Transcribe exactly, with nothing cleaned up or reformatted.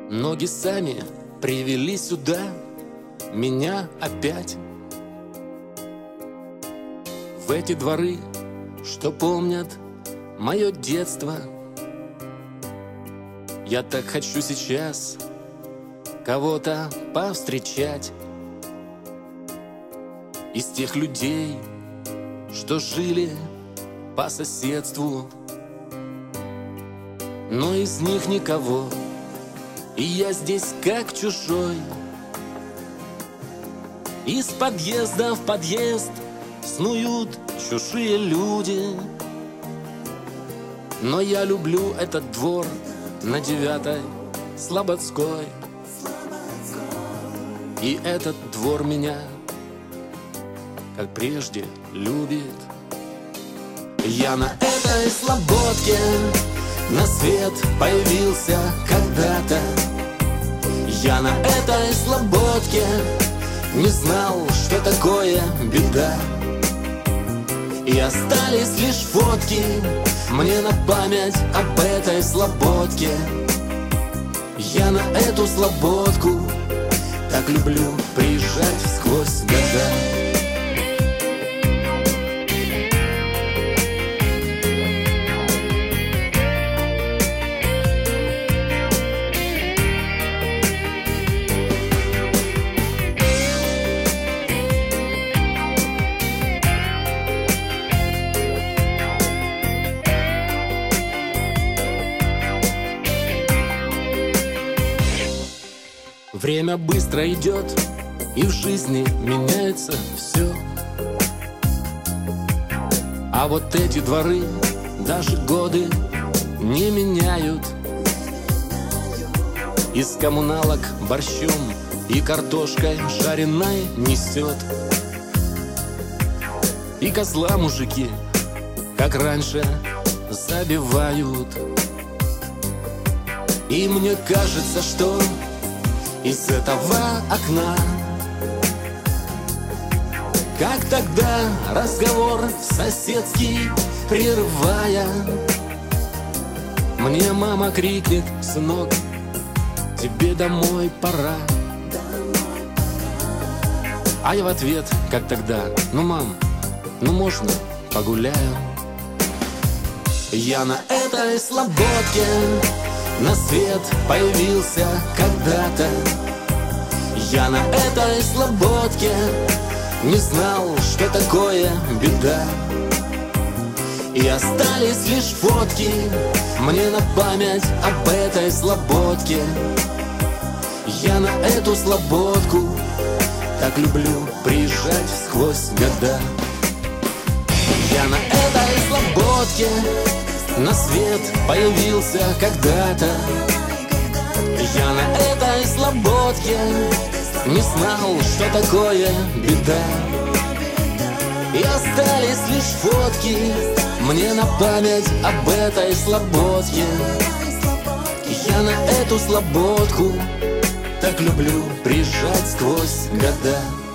Ноги сами привели сюда меня опять, в эти дворы, что помнят мое детство. Я так хочу сейчас кого-то повстречать из тех людей, что жили по соседству, но из них никого, и я здесь как чужой. Из подъезда в подъезд снуют чужие люди, но я люблю этот двор на Девятой Слободской. И этот двор меня, как прежде, любит. Я на этой слободке на свет появился когда-то. Я на этой слободке не знал, что такое беда. И остались лишь фотки мне на память об этой слободке. Я на эту слободку так люблю приезжать сквозь года. Время быстро идет, и в жизни меняется все. А вот эти дворы даже годы не меняют. Из коммуналок борщом и картошкой жареной несет. И козла мужики, как раньше, забивают. И мне кажется, что из этого окна, как тогда, разговор соседский прерывая, мне мама крикнет: сынок, тебе домой пора. А я в ответ, как тогда: ну, мам, ну можно погуляю? Я на этой слободке на свет появился когда-то. Я на этой слободке не знал, что такое беда. И остались лишь фотки мне на память об этой слободке. Я на эту слободку так люблю приезжать сквозь года. Я на этой слободке на свет появился когда-то. Я на этой слободке не знал, что такое беда. И остались лишь фотки мне на память об этой слободке. Я на эту слободку так люблю приезжать сквозь года.